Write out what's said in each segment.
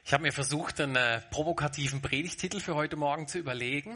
Ich habe mir versucht, einen provokativen Predigtitel für heute Morgen zu überlegen.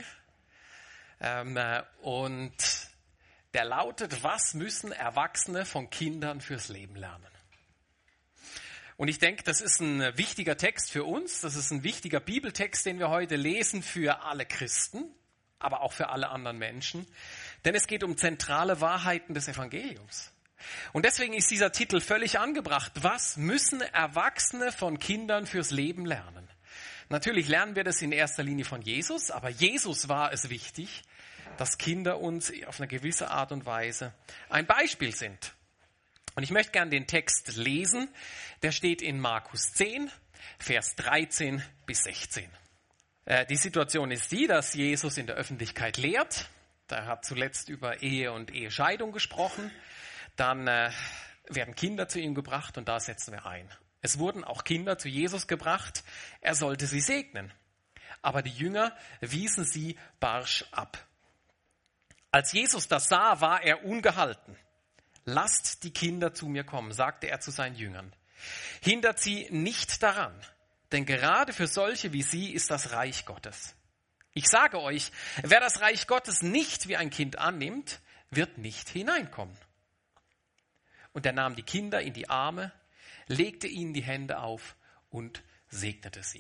Und der lautet: Was müssen Erwachsene von Kindern fürs Leben lernen? Und ich denke, das ist ein wichtiger Text für uns. Das ist ein wichtiger Bibeltext, den wir heute lesen für alle Christen, aber auch für alle anderen Menschen. Denn es geht um zentrale Wahrheiten des Evangeliums. Und deswegen ist dieser Titel völlig angebracht. Was müssen Erwachsene von Kindern fürs Leben lernen? Natürlich lernen wir das in erster Linie von Jesus, aber Jesus war es wichtig, dass Kinder uns auf eine gewisse Art und Weise ein Beispiel sind. Und ich möchte gerne den Text lesen. Der steht in Markus 10, Vers 13 bis 16. Die Situation ist die, dass Jesus in der Öffentlichkeit lehrt. Er hat zuletzt über Ehe und Ehescheidung gesprochen. Dann werden Kinder zu ihm gebracht und da setzen wir ein. Es wurden auch Kinder zu Jesus gebracht. Er sollte sie segnen. Aber die Jünger wiesen sie barsch ab. Als Jesus das sah, war er ungehalten. Lasst die Kinder zu mir kommen, sagte er zu seinen Jüngern. Hindert sie nicht daran, denn gerade für solche wie sie ist das Reich Gottes. Ich sage euch, wer das Reich Gottes nicht wie ein Kind annimmt, wird nicht hineinkommen. Und er nahm die Kinder in die Arme, legte ihnen die Hände auf und segnete sie.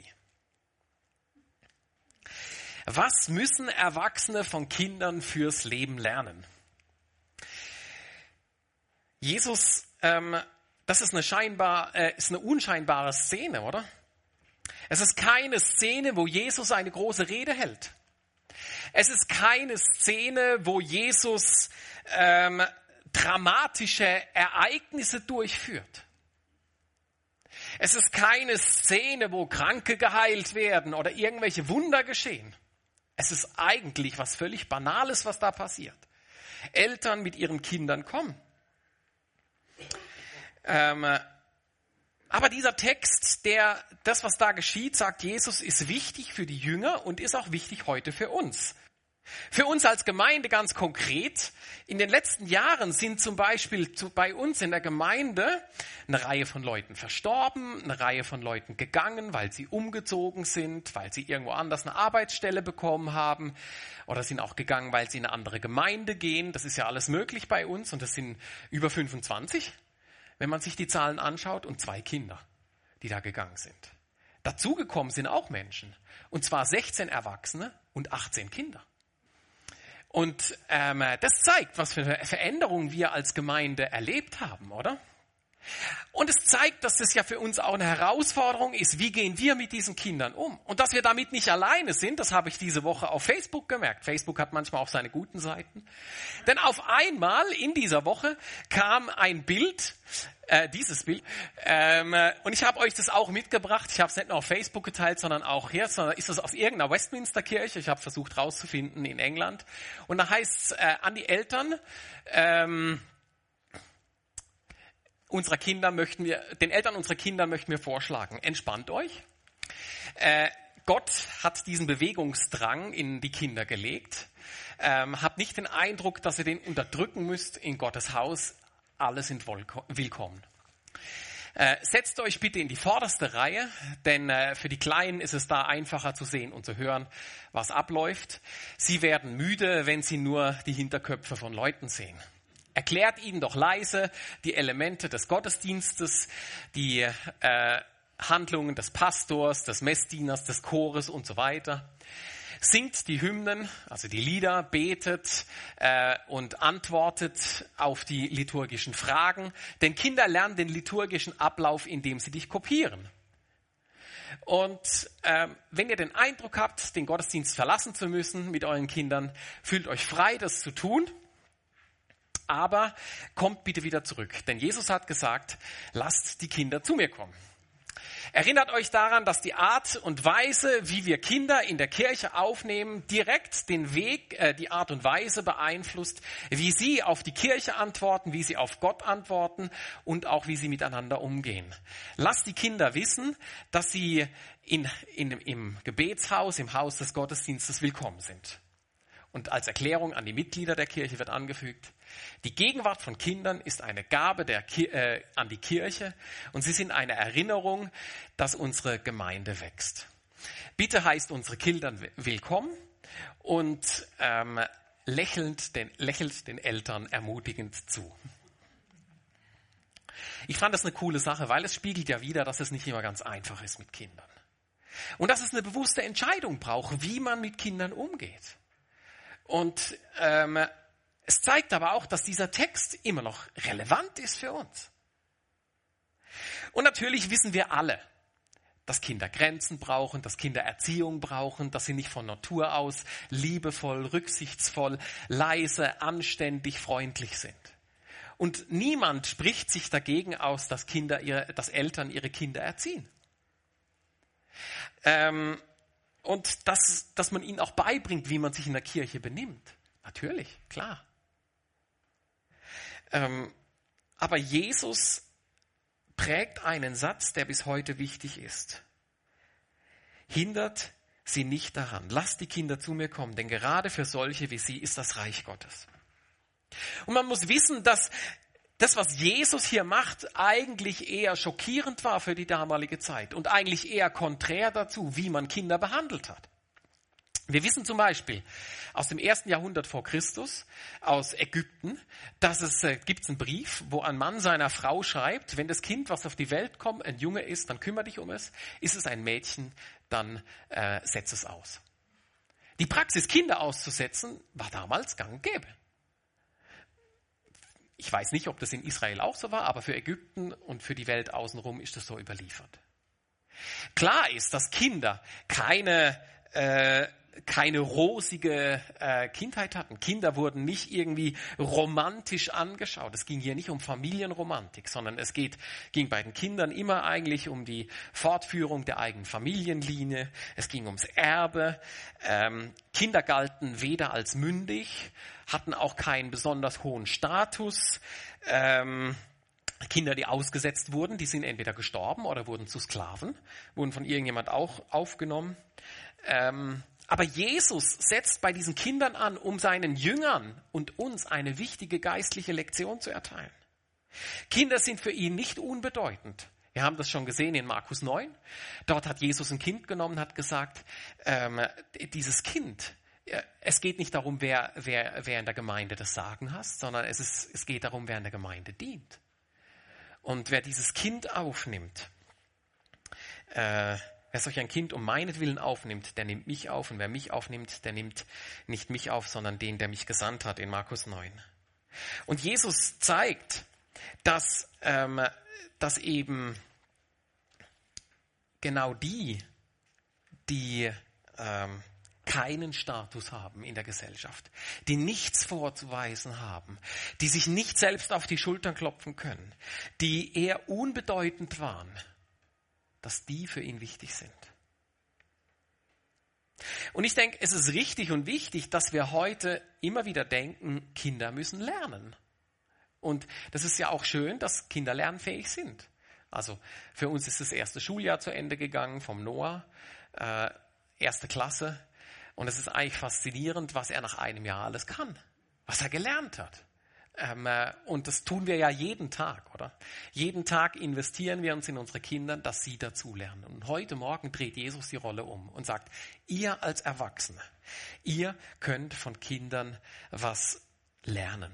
Was müssen Erwachsene von Kindern fürs Leben lernen? Jesus, das ist eine unscheinbare Szene, oder? Es ist keine Szene, wo Jesus eine große Rede hält. Es ist keine Szene, wo Jesus dramatische Ereignisse durchführt. Es ist keine Szene, wo Kranke geheilt werden oder irgendwelche Wunder geschehen. Es ist eigentlich was völlig Banales, was da passiert. Eltern mit ihren Kindern kommen. Aber dieser Text, das, was da geschieht, sagt Jesus, ist wichtig für die Jünger und ist auch wichtig heute für uns. Für uns als Gemeinde ganz konkret. In den letzten Jahren sind zum Beispiel bei uns in der Gemeinde eine Reihe von Leuten verstorben, eine Reihe von Leuten gegangen, weil sie umgezogen sind, weil sie irgendwo anders eine Arbeitsstelle bekommen haben oder sind auch gegangen, weil sie in eine andere Gemeinde gehen. Das ist ja alles möglich bei uns und das sind über 25, wenn man sich die Zahlen anschaut, und 2 Kinder, die da gegangen sind. Dazugekommen sind auch Menschen, und zwar 16 Erwachsene und 18 Kinder. Und das zeigt, was für eine Veränderung wir als Gemeinde erlebt haben, oder? Und es zeigt, dass das ja für uns auch eine Herausforderung ist. Wie gehen wir mit diesen Kindern um? Und dass wir damit nicht alleine sind, das habe ich diese Woche auf Facebook gemerkt. Facebook hat manchmal auch seine guten Seiten. Denn auf einmal in dieser Woche kam ein Bild, dieses Bild, und ich habe euch das auch mitgebracht. Ich habe es nicht nur auf Facebook geteilt, sondern auch hier, sondern ist das aus irgendeiner Westminster-Kirche. Ich habe versucht rauszufinden in England. Und da heißt es an die Eltern, den Eltern unserer Kinder möchten wir vorschlagen: Entspannt euch. Gott hat diesen Bewegungsdrang in die Kinder gelegt. Habt nicht den Eindruck, dass ihr den unterdrücken müsst. In Gottes Haus, alle sind willkommen. Setzt euch bitte in die vorderste Reihe, denn für die Kleinen ist es da einfacher zu sehen und zu hören, was abläuft. Sie werden müde, wenn sie nur die Hinterköpfe von Leuten sehen. Erklärt ihnen doch leise die Elemente des Gottesdienstes, die Handlungen des Pastors, des Messdieners, des Chores und so weiter. Singt die Hymnen, also die Lieder, betet und antwortet auf die liturgischen Fragen. Denn Kinder lernen den liturgischen Ablauf, indem sie dich kopieren. Und wenn ihr den Eindruck habt, den Gottesdienst verlassen zu müssen mit euren Kindern, fühlt euch frei, das zu tun. Aber kommt bitte wieder zurück, denn Jesus hat gesagt, lasst die Kinder zu mir kommen. Erinnert euch daran, dass die Art und Weise, wie wir Kinder in der Kirche aufnehmen, direkt den Weg, die Art und Weise beeinflusst, wie sie auf die Kirche antworten, wie sie auf Gott antworten und auch wie sie miteinander umgehen. Lasst die Kinder wissen, dass sie im Gebetshaus, im Haus des Gottesdienstes willkommen sind. Und als Erklärung an die Mitglieder der Kirche wird angefügt, die Gegenwart von Kindern ist eine Gabe an die Kirche und sie sind eine Erinnerung, dass unsere Gemeinde wächst. Bitte heißt unsere Kinder willkommen und lächelt den Eltern ermutigend zu. Ich fand das eine coole Sache, weil es spiegelt ja wider, dass es nicht immer ganz einfach ist mit Kindern. Und dass es eine bewusste Entscheidung braucht, wie man mit Kindern umgeht. Und es zeigt aber auch, dass dieser Text immer noch relevant ist für uns. Und natürlich wissen wir alle, dass Kinder Grenzen brauchen, dass Kinder Erziehung brauchen, dass sie nicht von Natur aus liebevoll, rücksichtsvoll, leise, anständig, freundlich sind. Und niemand spricht sich dagegen aus, dass Eltern ihre Kinder erziehen. Und dass man ihnen auch beibringt, wie man sich in der Kirche benimmt. Natürlich, klar. Aber Jesus prägt einen Satz, der bis heute wichtig ist. Hindert sie nicht daran. Lasst die Kinder zu mir kommen, denn gerade für solche wie sie ist das Reich Gottes. Und man muss wissen, dass das, was Jesus hier macht, eigentlich eher schockierend war für die damalige Zeit und eigentlich eher konträr dazu, wie man Kinder behandelt hat. Wir wissen zum Beispiel aus dem 1. Jahrhundert vor Christus, aus Ägypten, dass gibt einen Brief, wo ein Mann seiner Frau schreibt, wenn das Kind, was auf die Welt kommt, ein Junge ist, dann kümmere dich um es. Ist es ein Mädchen, dann setz es aus. Die Praxis, Kinder auszusetzen, war damals gang und gäbe. Ich weiß nicht, ob das in Israel auch so war, aber für Ägypten und für die Welt außenrum ist das so überliefert. Klar ist, dass Kinder keine rosige Kindheit hatten. Kinder wurden nicht irgendwie romantisch angeschaut. Es ging hier nicht um Familienromantik, sondern es ging bei den Kindern immer eigentlich um die Fortführung der eigenen Familienlinie. Es ging ums Erbe. Kinder galten weder als mündig, hatten auch keinen besonders hohen Status. Kinder, die ausgesetzt wurden, die sind entweder gestorben oder wurden zu Sklaven, wurden von irgendjemand auch aufgenommen. Aber Jesus setzt bei diesen Kindern an, um seinen Jüngern und uns eine wichtige geistliche Lektion zu erteilen. Kinder sind für ihn nicht unbedeutend. Wir haben das schon gesehen in Markus 9. Dort hat Jesus ein Kind genommen und hat gesagt, dieses Kind, es geht nicht darum, wer in der Gemeinde das Sagen hat, sondern es geht darum, wer in der Gemeinde dient. Und wer dieses Kind aufnimmt, wer solch ein Kind um meinetwillen aufnimmt, der nimmt mich auf. Und wer mich aufnimmt, der nimmt nicht mich auf, sondern den, der mich gesandt hat, in Markus 9. Und Jesus zeigt, dass eben genau die keinen Status haben in der Gesellschaft, die nichts vorzuweisen haben, die sich nicht selbst auf die Schultern klopfen können, die eher unbedeutend waren, dass die für ihn wichtig sind. Und ich denke, es ist richtig und wichtig, dass wir heute immer wieder denken, Kinder müssen lernen. Und das ist ja auch schön, dass Kinder lernfähig sind. Also für uns ist das erste Schuljahr zu Ende gegangen vom Noah, erste Klasse. Und es ist eigentlich faszinierend, was er nach einem Jahr alles kann, was er gelernt hat. Und das tun wir ja jeden Tag, oder? Jeden Tag investieren wir uns in unsere Kinder, dass sie dazulernen. Und heute Morgen dreht Jesus die Rolle um und sagt, ihr als Erwachsene, ihr könnt von Kindern was lernen.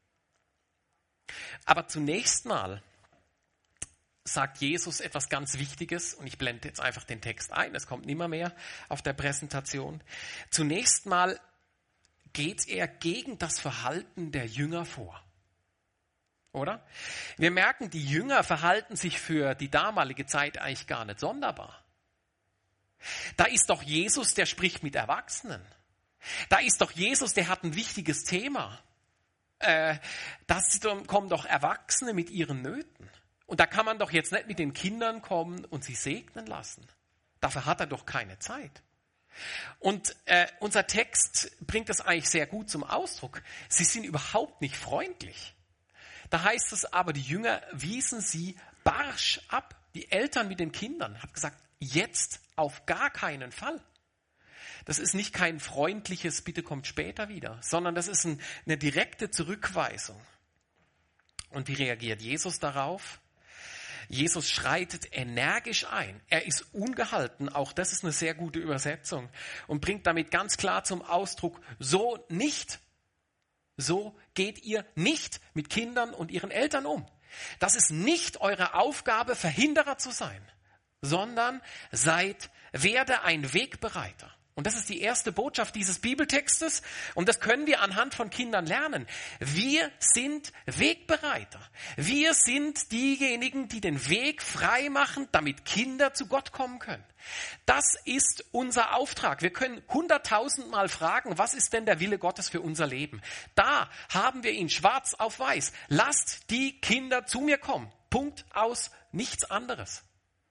Aber zunächst mal sagt Jesus etwas ganz Wichtiges, und ich blende jetzt einfach den Text ein, es kommt nimmer mehr auf der Präsentation. Zunächst mal geht er gegen das Verhalten der Jünger vor. Oder? Wir merken, die Jünger verhalten sich für die damalige Zeit eigentlich gar nicht sonderbar. Da ist doch Jesus, der spricht mit Erwachsenen. Da ist doch Jesus, der hat ein wichtiges Thema. Da kommen doch Erwachsene mit ihren Nöten. Und da kann man doch jetzt nicht mit den Kindern kommen und sie segnen lassen. Dafür hat er doch keine Zeit. Und unser Text bringt das eigentlich sehr gut zum Ausdruck. Sie sind überhaupt nicht freundlich. Da heißt es aber, die Jünger wiesen sie barsch ab. Die Eltern mit den Kindern haben gesagt, jetzt auf gar keinen Fall. das ist nicht kein freundliches Bitte kommt später wieder, sondern das ist eine direkte Zurückweisung. Und wie reagiert Jesus darauf? Jesus schreitet energisch ein. Er ist ungehalten, auch das ist eine sehr gute Übersetzung, und bringt damit ganz klar zum Ausdruck, so nicht. So geht ihr nicht mit Kindern und ihren Eltern um. Das ist nicht eure Aufgabe, Verhinderer zu sein, sondern werde ein Wegbereiter. Und das ist die erste Botschaft dieses Bibeltextes und das können wir anhand von Kindern lernen. Wir sind Wegbereiter. Wir sind diejenigen, die den Weg frei machen, damit Kinder zu Gott kommen können. Das ist unser Auftrag. Wir können 100.000 Mal fragen, was ist denn der Wille Gottes für unser Leben? Da haben wir ihn schwarz auf weiß. Lasst die Kinder zu mir kommen. Punkt, aus, nichts anderes.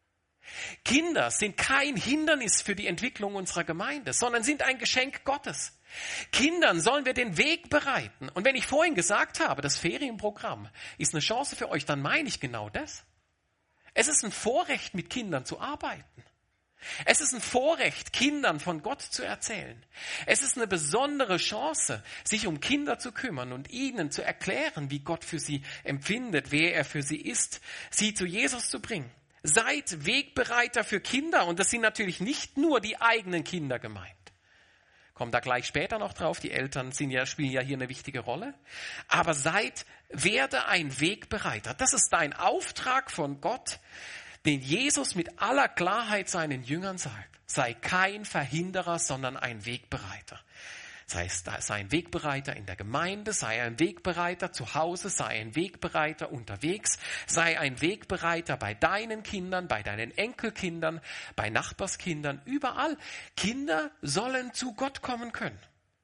Kinder sind kein Hindernis für die Entwicklung unserer Gemeinde, sondern sind ein Geschenk Gottes. Kindern sollen wir den Weg bereiten. Und wenn ich vorhin gesagt habe, das Ferienprogramm ist eine Chance für euch, dann meine ich genau das. Es ist ein Vorrecht, mit Kindern zu arbeiten. Es ist ein Vorrecht, Kindern von Gott zu erzählen. Es ist eine besondere Chance, sich um Kinder zu kümmern und ihnen zu erklären, wie Gott für sie empfindet, wer er für sie ist, sie zu Jesus zu bringen. Seid Wegbereiter für Kinder. Und das sind natürlich nicht nur die eigenen Kinder gemeint. Kommt da gleich später noch drauf. Die Eltern spielen ja hier eine wichtige Rolle. Aber werde ein Wegbereiter. Das ist dein Auftrag von Gott, den Jesus mit aller Klarheit seinen Jüngern sagt. Sei kein Verhinderer, sondern ein Wegbereiter. Sei ein Wegbereiter in der Gemeinde, sei ein Wegbereiter zu Hause, sei ein Wegbereiter unterwegs, sei ein Wegbereiter bei deinen Kindern, bei deinen Enkelkindern, bei Nachbarskindern, überall. Kinder sollen zu Gott kommen können.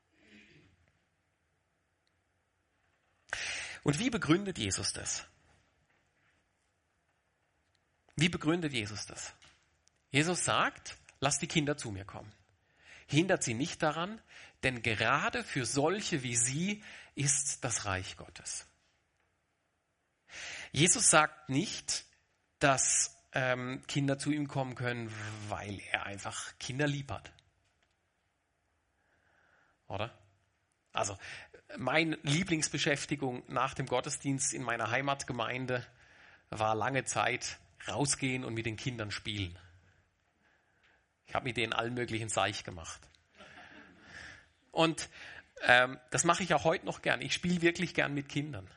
Und wie begründet Jesus das? Wie begründet Jesus das? Jesus sagt, lasst die Kinder zu mir kommen. Hindert sie nicht daran, denn gerade für solche wie sie ist das Reich Gottes. Jesus sagt nicht, dass Kinder zu ihm kommen können, weil er einfach Kinder lieb hat. Oder? Also, meine Lieblingsbeschäftigung nach dem Gottesdienst in meiner Heimatgemeinde war lange Zeit rausgehen und mit den Kindern spielen. Ich habe mit denen allen möglichen Seich gemacht. Und das mache ich auch heute noch gern. Ich spiele wirklich gern mit Kindern.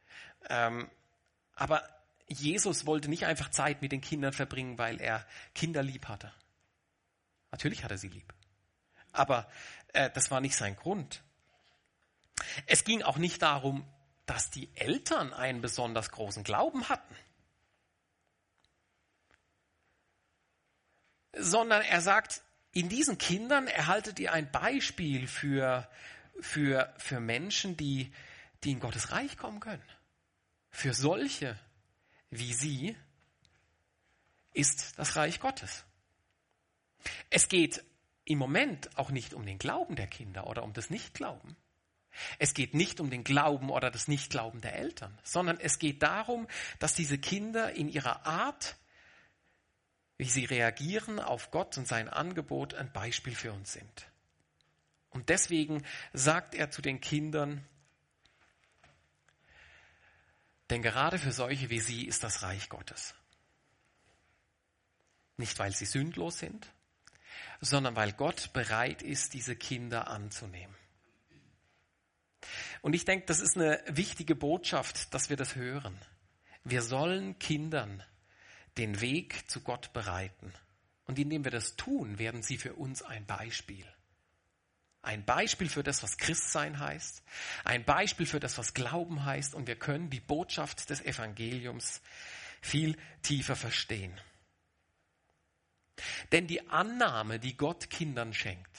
Aber Jesus wollte nicht einfach Zeit mit den Kindern verbringen, weil er Kinder lieb hatte. Natürlich hat er sie lieb. Aber das war nicht sein Grund. Es ging auch nicht darum, dass die Eltern einen besonders großen Glauben hatten. Sondern er sagt, in diesen Kindern erhaltet ihr ein Beispiel für Menschen, die in Gottes Reich kommen können. Für solche wie sie ist das Reich Gottes. Es geht im Moment auch nicht um den Glauben der Kinder oder um das Nichtglauben. Es geht nicht um den Glauben oder das Nichtglauben der Eltern, sondern es geht darum, dass diese Kinder in ihrer Art, wie sie reagieren auf Gott und sein Angebot, ein Beispiel für uns sind. Und deswegen sagt er zu den Kindern, denn gerade für solche wie sie ist das Reich Gottes. Nicht, weil sie sündlos sind, sondern weil Gott bereit ist, diese Kinder anzunehmen. Und ich denke, das ist eine wichtige Botschaft, dass wir das hören. Wir sollen Kindern den Weg zu Gott bereiten. Und indem wir das tun, werden sie für uns ein Beispiel. Ein Beispiel für das, was Christsein heißt. Ein Beispiel für das, was Glauben heißt. Und wir können die Botschaft des Evangeliums viel tiefer verstehen. Denn die Annahme, die Gott Kindern schenkt,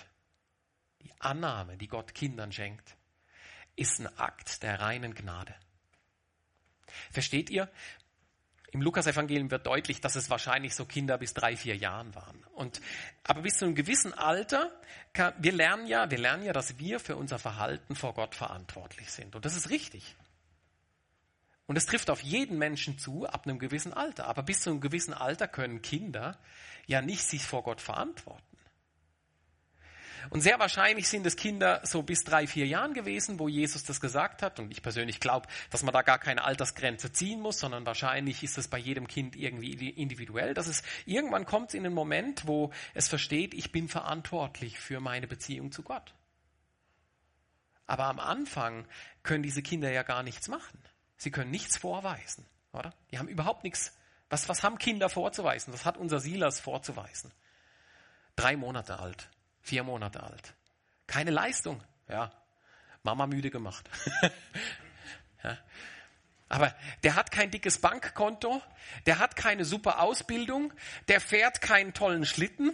ist ein Akt der reinen Gnade. Versteht ihr? Im Lukas-Evangelium wird deutlich, dass es wahrscheinlich so Kinder bis 3-4 Jahren waren. Aber bis zu einem gewissen Alter, wir lernen ja, dass wir für unser Verhalten vor Gott verantwortlich sind. Und das ist richtig. Und es trifft auf jeden Menschen zu, ab einem gewissen Alter. Aber bis zu einem gewissen Alter können Kinder ja nicht sich vor Gott verantworten. Und sehr wahrscheinlich sind es Kinder so bis 3, 4 Jahren gewesen, wo Jesus das gesagt hat. Und ich persönlich glaube, dass man da gar keine Altersgrenze ziehen muss, sondern wahrscheinlich ist es bei jedem Kind irgendwie individuell. Dass es irgendwann kommt in einen Moment, wo es versteht, ich bin verantwortlich für meine Beziehung zu Gott. Aber am Anfang können diese Kinder ja gar nichts machen. Sie können nichts vorweisen, oder? Die haben überhaupt nichts. Was haben Kinder vorzuweisen? Was hat unser Silas vorzuweisen? 3 Monate alt, 4 Monate alt. Keine Leistung. Ja, Mama müde gemacht. Ja. Aber der hat kein dickes Bankkonto, der hat keine super Ausbildung, der fährt keinen tollen Schlitten.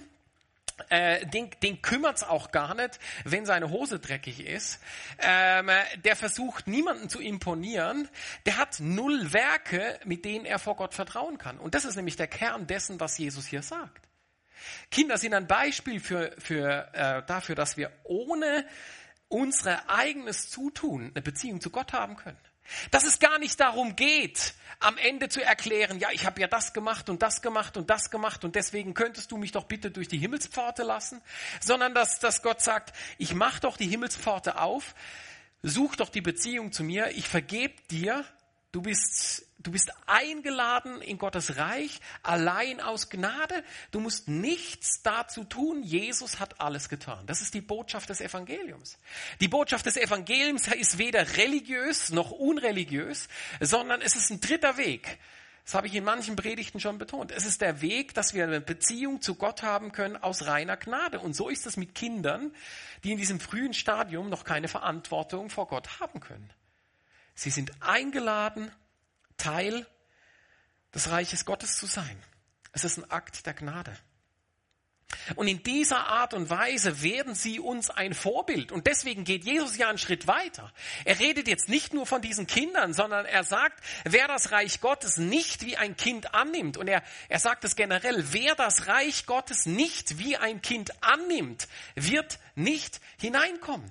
Den kümmert's auch gar nicht, wenn seine Hose dreckig ist. Der versucht, niemanden zu imponieren. Der hat 0 Werke, mit denen er vor Gott vertrauen kann. Und das ist nämlich der Kern dessen, was Jesus hier sagt. Kinder sind ein Beispiel dafür, dass wir ohne unser eigenes Zutun eine Beziehung zu Gott haben können. Dass es gar nicht darum geht, am Ende zu erklären, ja, ich habe ja das gemacht und das gemacht und das gemacht und deswegen könntest du mich doch bitte durch die Himmelspforte lassen, sondern dass Gott sagt, ich mache doch die Himmelspforte auf, such doch die Beziehung zu mir, ich vergebe dir, du bist eingeladen in Gottes Reich, allein aus Gnade. Du musst nichts dazu tun. Jesus hat alles getan. Das ist die Botschaft des Evangeliums. Die Botschaft des Evangeliums ist weder religiös noch unreligiös, sondern es ist ein dritter Weg. Das habe ich in manchen Predigten schon betont. Es ist der Weg, dass wir eine Beziehung zu Gott haben können aus reiner Gnade. Und so ist es mit Kindern, die in diesem frühen Stadium noch keine Verantwortung vor Gott haben können. Sie sind eingeladen, Teil des Reiches Gottes zu sein. Es ist ein Akt der Gnade. Und in dieser Art und Weise werden sie uns ein Vorbild. Und deswegen geht Jesus ja einen Schritt weiter. Er redet jetzt nicht nur von diesen Kindern, sondern er sagt, wer das Reich Gottes nicht wie ein Kind annimmt. Und er sagt es generell, wer das Reich Gottes nicht wie ein Kind annimmt, wird nicht hineinkommen.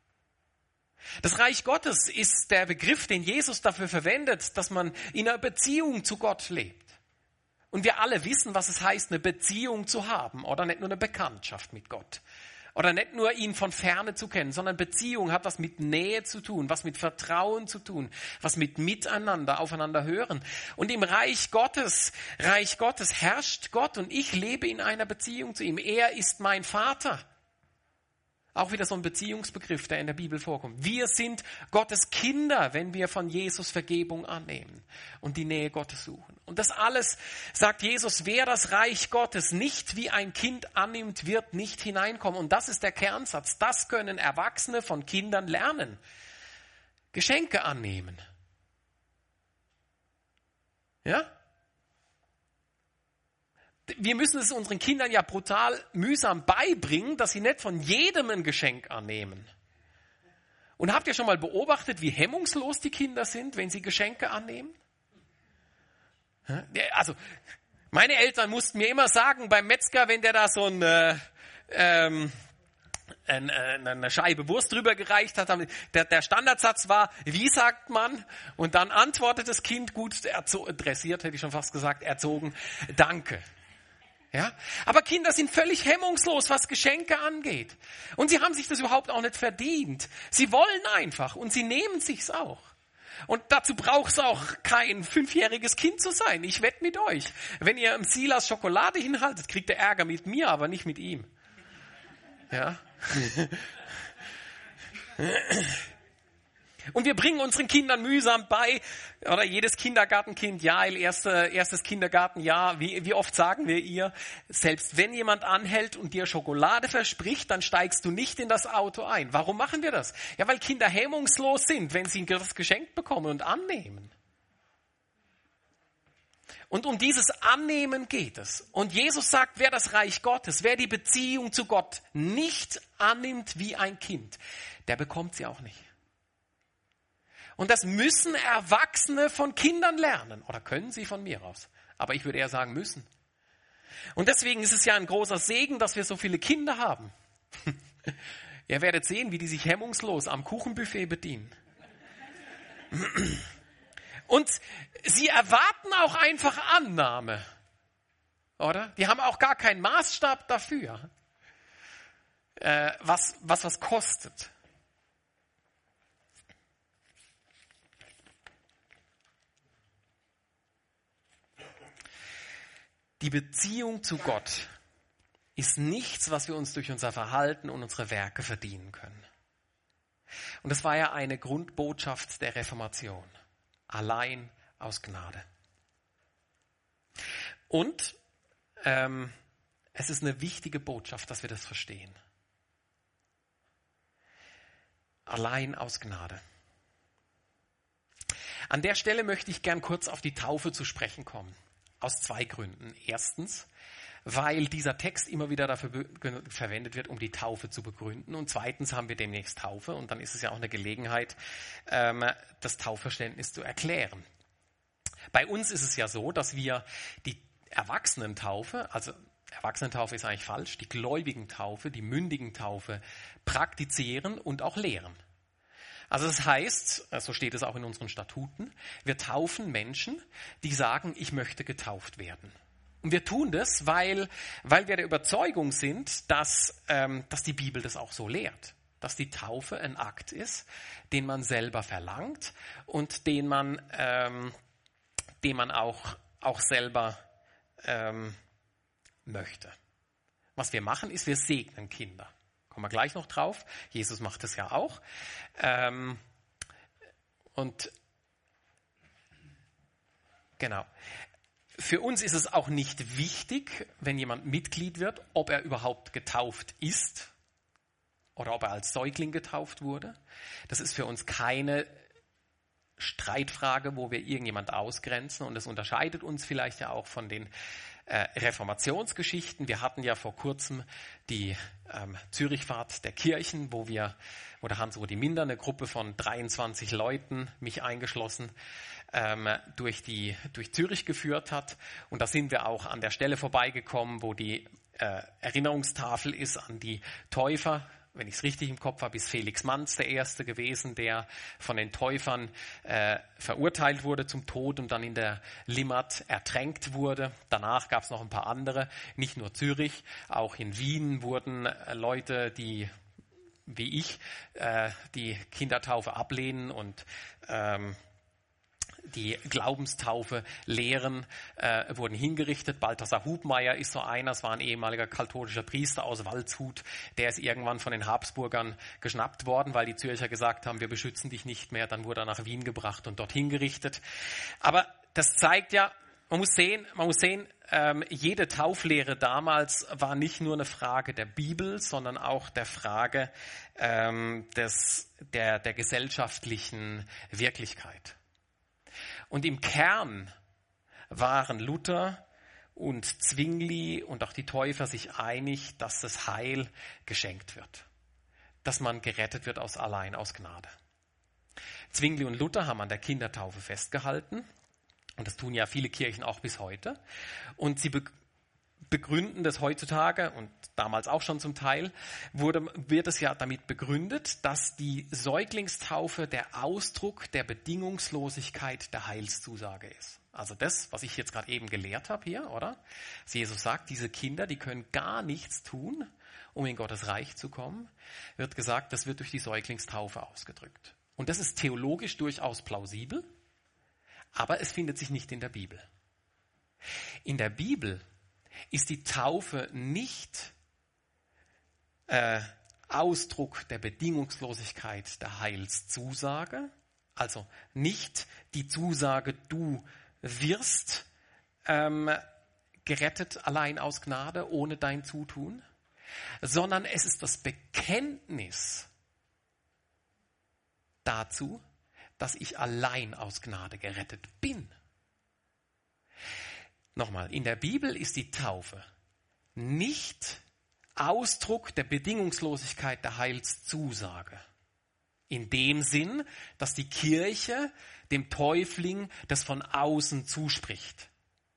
Das Reich Gottes ist der Begriff, den Jesus dafür verwendet, dass man in einer Beziehung zu Gott lebt. Und wir alle wissen, was es heißt, eine Beziehung zu haben oder nicht nur eine Bekanntschaft mit Gott. Oder nicht nur ihn von Ferne zu kennen, sondern Beziehung hat was mit Nähe zu tun, was mit Vertrauen zu tun, was mit Miteinander, aufeinander hören. Und im Reich Gottes herrscht Gott und ich lebe in einer Beziehung zu ihm. Er ist mein Vater. Auch wieder so ein Beziehungsbegriff, der in der Bibel vorkommt. Wir sind Gottes Kinder, wenn wir von Jesus Vergebung annehmen und die Nähe Gottes suchen. Und das alles, sagt Jesus, wer das Reich Gottes nicht wie ein Kind annimmt, wird nicht hineinkommen. Und das ist der Kernsatz. Das können Erwachsene von Kindern lernen. Geschenke annehmen. Ja? Wir müssen es unseren Kindern ja brutal mühsam beibringen, dass sie nicht von jedem ein Geschenk annehmen. Und habt ihr schon mal beobachtet, wie hemmungslos die Kinder sind, wenn sie Geschenke annehmen? Also, meine Eltern mussten mir immer sagen, beim Metzger, wenn der da so eine Scheibe Wurst drüber gereicht hat, der Standardsatz war, wie sagt man? Und dann antwortet das Kind, gut dressiert, hätte ich schon fast gesagt, erzogen, danke. Ja? Aber Kinder sind völlig hemmungslos, was Geschenke angeht. Und sie haben sich das überhaupt auch nicht verdient. Sie wollen einfach und sie nehmen sich's auch. Und dazu braucht es auch kein 5-jähriges Kind zu sein. Ich wette mit euch. Wenn ihr im Silas Schokolade hinhaltet, kriegt er Ärger mit mir, aber nicht mit ihm. Ja? Und wir bringen unseren Kindern mühsam bei, oder jedes Kindergartenkind, Jael, erstes Kindergartenjahr, wie oft sagen wir ihr, selbst wenn jemand anhält und dir Schokolade verspricht, dann steigst du nicht in das Auto ein. Warum machen wir das? Ja, weil Kinder hemmungslos sind, wenn sie das geschenkt bekommen und annehmen. Und um dieses Annehmen geht es. Und Jesus sagt, wer das Reich Gottes, wer die Beziehung zu Gott nicht annimmt wie ein Kind, der bekommt sie auch nicht. Und das müssen Erwachsene von Kindern lernen. Oder können sie von mir aus. Aber ich würde eher sagen, müssen. Und deswegen ist es ja ein großer Segen, dass wir so viele Kinder haben. Ihr werdet sehen, wie die sich hemmungslos am Kuchenbuffet bedienen. Und sie erwarten auch einfach Annahme. Oder? Die haben auch gar keinen Maßstab dafür. was kostet. Die Beziehung zu Gott ist nichts, was wir uns durch unser Verhalten und unsere Werke verdienen können. Und das war ja eine Grundbotschaft der Reformation. Allein aus Gnade. Und es ist eine wichtige Botschaft, dass wir das verstehen. Allein aus Gnade. An der Stelle möchte ich gern kurz auf die Taufe zu sprechen kommen. Aus 2 Gründen. Erstens, weil dieser Text immer wieder dafür verwendet wird, um die Taufe zu begründen. Und zweitens haben wir demnächst Taufe und dann ist es ja auch eine Gelegenheit, das Taufverständnis zu erklären. Bei uns ist es ja so, dass wir die Erwachsenentaufe, also Erwachsenentaufe ist eigentlich falsch, die Gläubigentaufe, die Mündigentaufe praktizieren und auch lehren. Also das heißt, so steht es auch in unseren Statuten, wir taufen Menschen, die sagen, ich möchte getauft werden. Und wir tun das, weil wir der Überzeugung sind, dass die Bibel das auch so lehrt. Dass die Taufe ein Akt ist, den man selber verlangt und den man auch selber möchte. Was wir machen, ist, wir segnen Kinder. Kommen wir gleich noch drauf. Jesus macht das ja auch. Und genau. Für uns ist es auch nicht wichtig, wenn jemand Mitglied wird, ob er überhaupt getauft ist oder ob er als Säugling getauft wurde. Das ist für uns keine Streitfrage, wo wir irgendjemand ausgrenzen. Und das unterscheidet uns vielleicht ja auch von den Reformationsgeschichten. Wir hatten ja vor kurzem die Zürichfahrt der Kirchen, wo der Hans-Rudi Minder, eine Gruppe von 23 Leuten, mich eingeschlossen, durch Zürich geführt hat. Und da sind wir auch an der Stelle vorbeigekommen, wo die Erinnerungstafel ist an die Täufer. Wenn ich es richtig im Kopf habe, ist Felix Manz der Erste gewesen, der von den Täufern verurteilt wurde zum Tod und dann in der Limmat ertränkt wurde. Danach gab es noch ein paar andere, nicht nur Zürich, auch in Wien wurden Leute, die wie ich die Kindertaufe ablehnen und die Glaubenstaufe lehren, wurden hingerichtet. Balthasar Hubmeier ist so einer, es war ein ehemaliger katholischer Priester aus Waldshut, der ist irgendwann von den Habsburgern geschnappt worden, weil die Zürcher gesagt haben, wir beschützen dich nicht mehr. Dann wurde er nach Wien gebracht und dort hingerichtet. Aber das zeigt ja, man muss sehen, jede Tauflehre damals war nicht nur eine Frage der Bibel, sondern auch der Frage der gesellschaftlichen Wirklichkeit. Und im Kern waren Luther und Zwingli und auch die Täufer sich einig, dass das Heil geschenkt wird. Dass man gerettet wird allein aus Gnade. Zwingli und Luther haben an der Kindertaufe festgehalten. Und das tun ja viele Kirchen auch bis heute. Und sie begründen das heutzutage und damals auch schon zum Teil, wird es ja damit begründet, dass die Säuglingstaufe der Ausdruck der Bedingungslosigkeit der Heilszusage ist. Also das, was ich jetzt gerade eben gelehrt habe hier, oder? Dass Jesus sagt, diese Kinder, die können gar nichts tun, um in Gottes Reich zu kommen, wird gesagt, das wird durch die Säuglingstaufe ausgedrückt. Und das ist theologisch durchaus plausibel, aber es findet sich nicht in der Bibel. In der Bibel ist die Taufe nicht Ausdruck der Bedingungslosigkeit der Heilszusage, also nicht die Zusage, du wirst gerettet allein aus Gnade, ohne dein Zutun, sondern es ist das Bekenntnis dazu, dass ich allein aus Gnade gerettet bin. Nochmal, in der Bibel ist die Taufe nicht Ausdruck der Bedingungslosigkeit der Heilszusage. In dem Sinn, dass die Kirche dem Täufling das von außen zuspricht.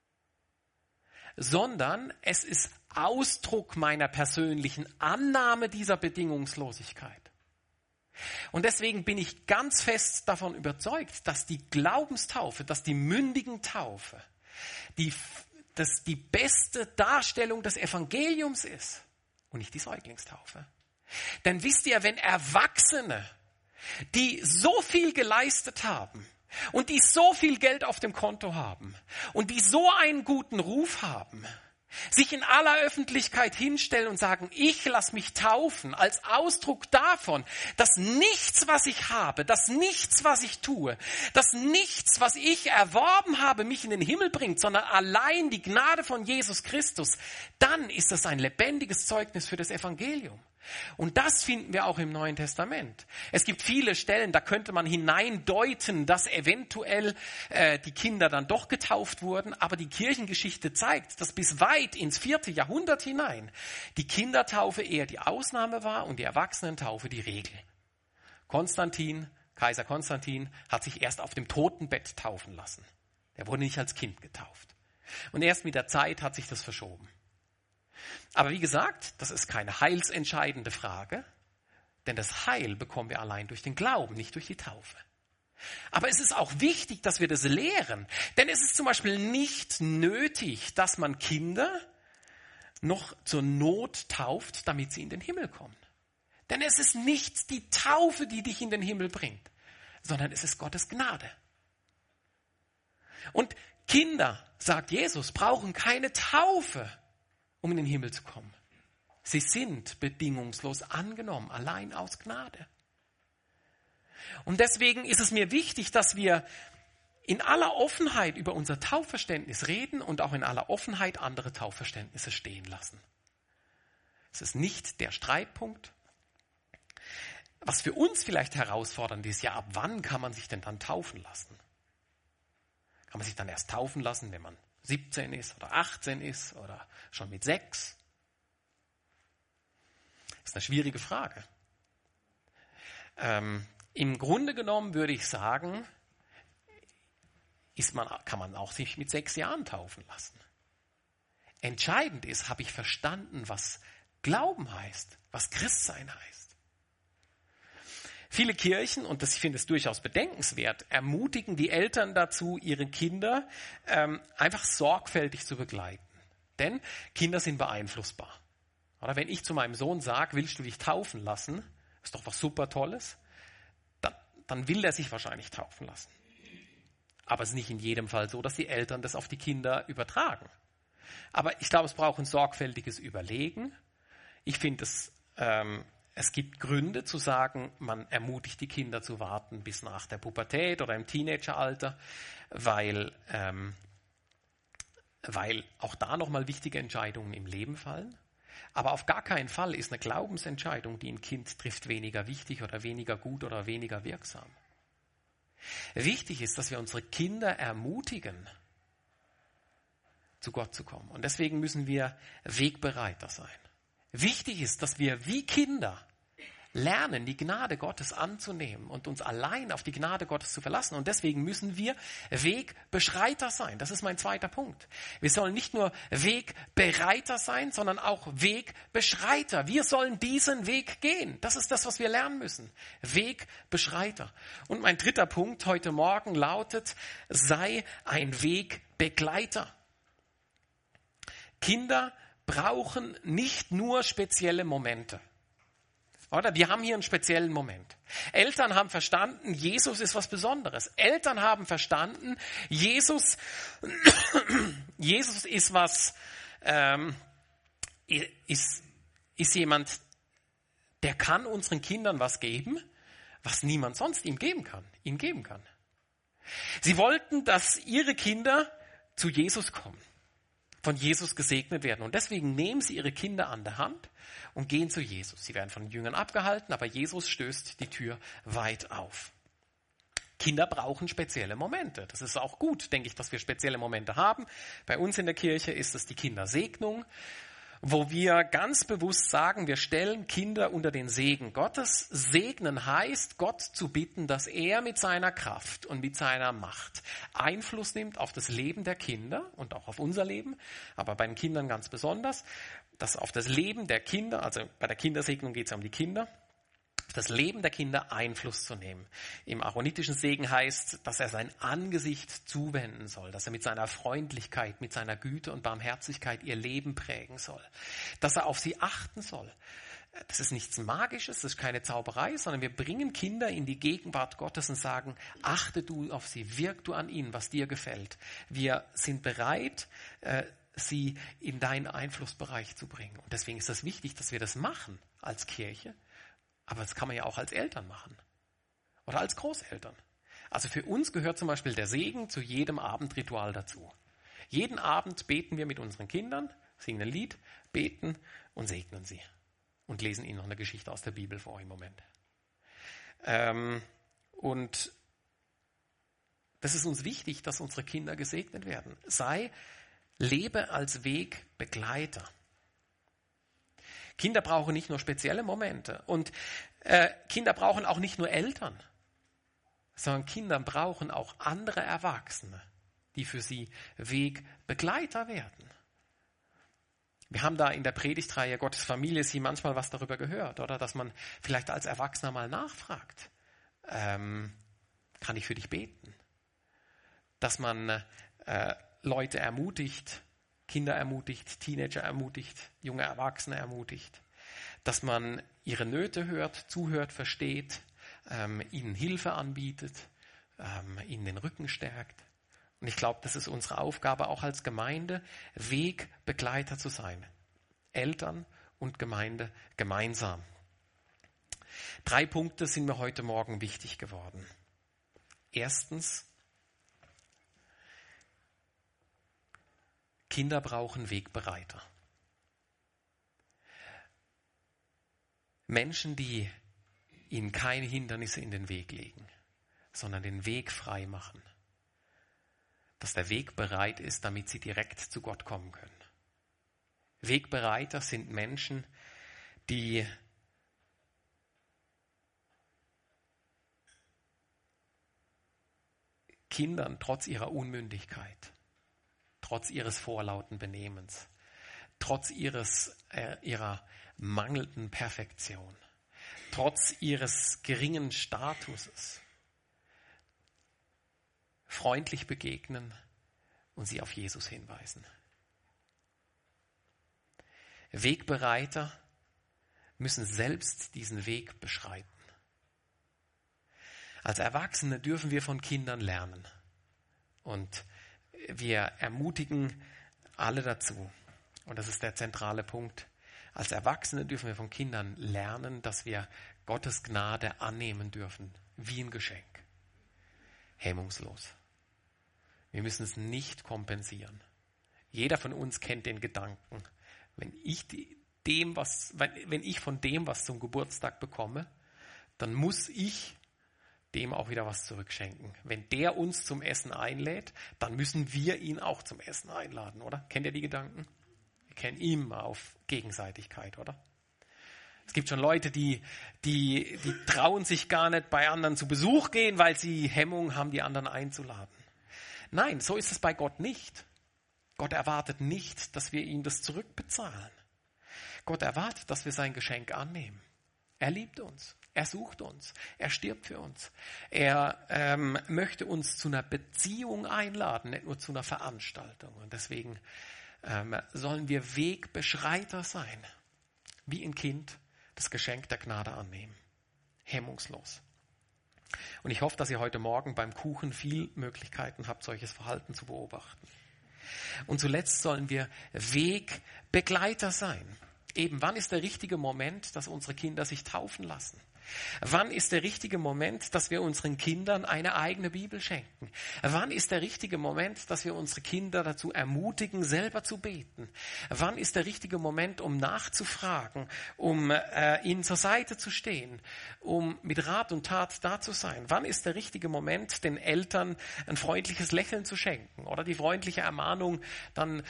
Sondern es ist Ausdruck meiner persönlichen Annahme dieser Bedingungslosigkeit. Und deswegen bin ich ganz fest davon überzeugt, dass die Glaubenstaufe, dass die Mündigentaufe, dass die beste Darstellung des Evangeliums ist und nicht die Säuglingstaufe. Denn wisst ihr, wenn Erwachsene, die so viel geleistet haben und die so viel Geld auf dem Konto haben und die so einen guten Ruf haben, sich in aller Öffentlichkeit hinstellen und sagen, ich lasse mich taufen als Ausdruck davon, dass nichts, was ich habe, dass nichts, was ich tue, dass nichts, was ich erworben habe, mich in den Himmel bringt, sondern allein die Gnade von Jesus Christus, dann ist das ein lebendiges Zeugnis für das Evangelium. Und das finden wir auch im Neuen Testament. Es gibt viele Stellen, da könnte man hineindeuten, dass eventuell die Kinder dann doch getauft wurden, aber die Kirchengeschichte zeigt, dass bis weit ins 4. Jahrhundert hinein die Kindertaufe eher die Ausnahme war und die Erwachsenentaufe die Regel. Kaiser Konstantin hat sich erst auf dem Totenbett taufen lassen. Er wurde nicht als Kind getauft. Und erst mit der Zeit hat sich das verschoben. Aber wie gesagt, das ist keine heilsentscheidende Frage, denn das Heil bekommen wir allein durch den Glauben, nicht durch die Taufe. Aber es ist auch wichtig, dass wir das lehren, denn es ist zum Beispiel nicht nötig, dass man Kinder noch zur Not tauft, damit sie in den Himmel kommen. Denn es ist nicht die Taufe, die dich in den Himmel bringt, sondern es ist Gottes Gnade. Und Kinder, sagt Jesus, brauchen keine Taufe, um in den Himmel zu kommen. Sie sind bedingungslos angenommen, allein aus Gnade. Und deswegen ist es mir wichtig, dass wir in aller Offenheit über unser Taufverständnis reden und auch in aller Offenheit andere Taufverständnisse stehen lassen. Es ist nicht der Streitpunkt. Was für uns vielleicht herausfordernd ist, ja, ab wann kann man sich denn dann taufen lassen? Kann man sich dann erst taufen lassen, wenn man 17 ist oder 18 ist oder schon mit 6? Das ist eine schwierige Frage. Im Grunde genommen würde ich sagen, kann man auch sich mit 6 Jahren taufen lassen. Entscheidend ist, habe ich verstanden, was Glauben heißt, was Christsein heißt. Viele Kirchen, und ich finde es durchaus bedenkenswert, ermutigen die Eltern dazu, ihre Kinder einfach sorgfältig zu begleiten. Denn Kinder sind beeinflussbar. Oder wenn ich zu meinem Sohn sage, willst du dich taufen lassen, ist doch was super Tolles, dann will er sich wahrscheinlich taufen lassen. Aber es ist nicht in jedem Fall so, dass die Eltern das auf die Kinder übertragen. Aber ich glaube, es braucht ein sorgfältiges Überlegen. Ich finde, es gibt Gründe zu sagen, man ermutigt die Kinder zu warten bis nach der Pubertät oder im Teenageralter, weil auch da nochmal wichtige Entscheidungen im Leben fallen. Aber auf gar keinen Fall ist eine Glaubensentscheidung, die ein Kind trifft, weniger wichtig oder weniger gut oder weniger wirksam. Wichtig ist, dass wir unsere Kinder ermutigen, zu Gott zu kommen. Und deswegen müssen wir wegbereiter sein. Wichtig ist, dass wir wie Kinder lernen, die Gnade Gottes anzunehmen und uns allein auf die Gnade Gottes zu verlassen. Und deswegen müssen wir Wegbeschreiter sein. Das ist mein zweiter Punkt. Wir sollen nicht nur Wegbereiter sein, sondern auch Wegbeschreiter. Wir sollen diesen Weg gehen. Das ist das, was wir lernen müssen. Wegbeschreiter. Und mein dritter Punkt heute Morgen lautet, sei ein Wegbegleiter. Kinder brauchen nicht nur spezielle Momente. Oder? Die haben hier einen speziellen Moment. Eltern haben verstanden, Jesus ist was Besonderes. Eltern haben verstanden, Jesus ist was, ist jemand, der kann unseren Kindern was geben, was niemand sonst ihnen geben kann. Sie wollten, dass ihre Kinder zu Jesus kommen, von Jesus gesegnet werden. Und deswegen nehmen sie ihre Kinder an der Hand und gehen zu Jesus. Sie werden von den Jüngern abgehalten, aber Jesus stößt die Tür weit auf. Kinder brauchen spezielle Momente. Das ist auch gut, denke ich, dass wir spezielle Momente haben. Bei uns in der Kirche ist es die Kindersegnung, wo wir ganz bewusst sagen, wir stellen Kinder unter den Segen Gottes. Segnen heißt, Gott zu bitten, dass er mit seiner Kraft und mit seiner Macht Einfluss nimmt auf das Leben der Kinder und auch auf unser Leben, aber bei den Kindern ganz besonders, dass auf das Leben der Kinder, also bei der Kindersegnung geht es ja um die Kinder, auf das Leben der Kinder Einfluss zu nehmen. Im aaronitischen Segen heißt, dass er sein Angesicht zuwenden soll, dass er mit seiner Freundlichkeit, mit seiner Güte und Barmherzigkeit ihr Leben prägen soll, dass er auf sie achten soll. Das ist nichts Magisches, das ist keine Zauberei, sondern wir bringen Kinder in die Gegenwart Gottes und sagen, achte du auf sie, wirk du an ihnen, was dir gefällt. Wir sind bereit, sie in deinen Einflussbereich zu bringen. Und deswegen ist es wichtig, dass wir das machen als Kirche, aber das kann man ja auch als Eltern machen oder als Großeltern. Also für uns gehört zum Beispiel der Segen zu jedem Abendritual dazu. Jeden Abend beten wir mit unseren Kindern, singen ein Lied, beten und segnen sie. Und lesen ihnen noch eine Geschichte aus der Bibel vor im Moment. Und das ist uns wichtig, dass unsere Kinder gesegnet werden. Lebe als Wegbegleiter. Kinder brauchen nicht nur spezielle Momente. Und Kinder brauchen auch nicht nur Eltern, sondern Kinder brauchen auch andere Erwachsene, die für sie Wegbegleiter werden. Wir haben da in der Predigtreihe Gottes Familie Sie manchmal was darüber gehört, oder? Dass man vielleicht als Erwachsener mal nachfragt, kann ich für dich beten? Dass man Leute ermutigt, Kinder ermutigt, Teenager ermutigt, junge Erwachsene ermutigt. Dass man ihre Nöte hört, zuhört, versteht, ihnen Hilfe anbietet, ihnen den Rücken stärkt. Und ich glaube, das ist unsere Aufgabe auch als Gemeinde, Wegbegleiter zu sein. Eltern und Gemeinde gemeinsam. 3 Punkte sind mir heute Morgen wichtig geworden. Erstens, Kinder brauchen Wegbereiter. Menschen, die ihnen keine Hindernisse in den Weg legen, sondern den Weg frei machen. Dass der Weg bereit ist, damit sie direkt zu Gott kommen können. Wegbereiter sind Menschen, die Kindern trotz ihrer Unmündigkeit, trotz ihres vorlauten Benehmens, trotz ihrer mangelnden Perfektion, trotz ihres geringen Statuses, freundlich begegnen und sie auf Jesus hinweisen. Wegbereiter müssen selbst diesen Weg beschreiten. Als Erwachsene dürfen wir von Kindern lernen. Und wir ermutigen alle dazu. Und das ist der zentrale Punkt. Als Erwachsene dürfen wir von Kindern lernen, dass wir Gottes Gnade annehmen dürfen, wie ein Geschenk. Hemmungslos. Wir müssen es nicht kompensieren. Jeder von uns kennt den Gedanken, wenn ich von dem was zum Geburtstag bekomme, dann muss ich dem auch wieder was zurückschenken. Wenn der uns zum Essen einlädt, dann müssen wir ihn auch zum Essen einladen, oder? Kennt ihr die Gedanken? Wir kennen immer auf Gegenseitigkeit, oder? Es gibt schon Leute, die trauen sich gar nicht bei anderen zu Besuch gehen, weil sie Hemmung haben, die anderen einzuladen. Nein, so ist es bei Gott nicht. Gott erwartet nicht, dass wir ihm das zurückbezahlen. Gott erwartet, dass wir sein Geschenk annehmen. Er liebt uns. Er sucht uns. Er stirbt für uns. Er möchte uns zu einer Beziehung einladen, nicht nur zu einer Veranstaltung. Und deswegen sollen wir Wegbeschreiter sein. Wie ein Kind das Geschenk der Gnade annehmen. Hemmungslos. Und ich hoffe, dass ihr heute Morgen beim Kuchen viel Möglichkeiten habt, solches Verhalten zu beobachten. Und zuletzt sollen wir Wegbegleiter sein. Eben, wann ist der richtige Moment, dass unsere Kinder sich taufen lassen? Wann ist der richtige Moment, dass wir unseren Kindern eine eigene Bibel schenken? Wann ist der richtige Moment, dass wir unsere Kinder dazu ermutigen, selber zu beten? Wann ist der richtige Moment, um nachzufragen, um ihnen zur Seite zu stehen, um mit Rat und Tat da zu sein? Wann ist der richtige Moment, den Eltern ein freundliches Lächeln zu schenken oder die freundliche Ermahnung, dann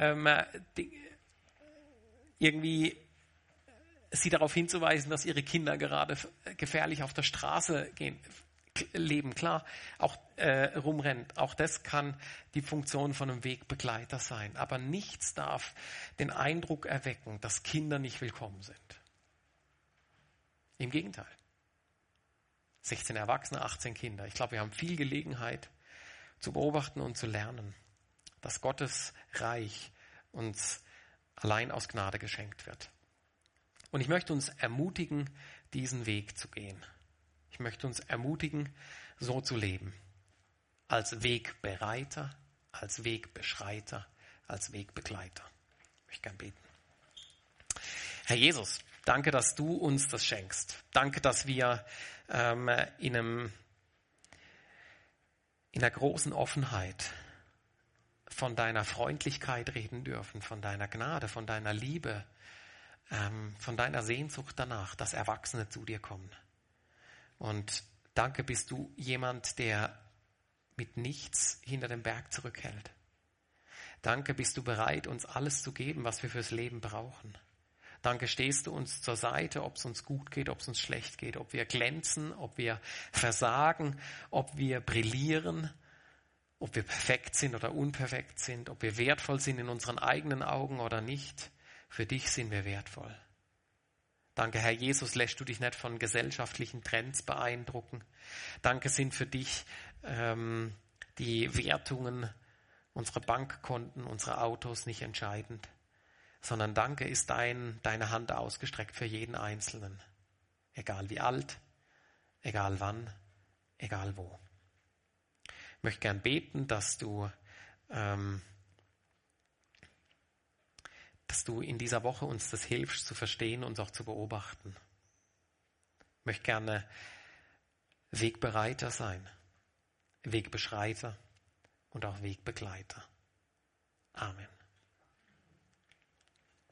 irgendwie sie darauf hinzuweisen, dass ihre Kinder gerade gefährlich auf der Straße leben, klar, auch rumrennt. Auch das kann die Funktion von einem Wegbegleiter sein. Aber nichts darf den Eindruck erwecken, dass Kinder nicht willkommen sind. Im Gegenteil. 16 Erwachsene, 18 Kinder. Ich glaube, wir haben viel Gelegenheit zu beobachten und zu lernen, dass Gottes Reich uns allein aus Gnade geschenkt wird. Und ich möchte uns ermutigen, diesen Weg zu gehen. Ich möchte uns ermutigen, so zu leben. Als Wegbereiter, als Wegbeschreiter, als Wegbegleiter. Ich möchte gern beten. Herr Jesus, danke, dass du uns das schenkst. Danke, dass wir in einer großen Offenheit von deiner Freundlichkeit reden dürfen, von deiner Gnade, von deiner Liebe, von deiner Sehnsucht danach, dass Erwachsene zu dir kommen. Und danke, bist du jemand, der mit nichts hinter dem Berg zurückhält. Danke, bist du bereit, uns alles zu geben, was wir fürs Leben brauchen. Danke, stehst du uns zur Seite, ob es uns gut geht, ob es uns schlecht geht, ob wir glänzen, ob wir versagen, ob wir brillieren, ob wir perfekt sind oder unperfekt sind, ob wir wertvoll sind in unseren eigenen Augen oder nicht. Für dich sind wir wertvoll. Danke, Herr Jesus, lässt du dich nicht von gesellschaftlichen Trends beeindrucken. Danke sind für dich die Wertungen, unsere Bankkonten, unsere Autos nicht entscheidend, sondern danke ist deine Hand ausgestreckt für jeden Einzelnen. Egal wie alt, egal wann, egal wo. Ich möchte gern beten, dass du in dieser Woche uns das hilfst zu verstehen, uns auch zu beobachten. Ich möchte gerne Wegbereiter sein, Wegbeschreiter und auch Wegbegleiter. Amen.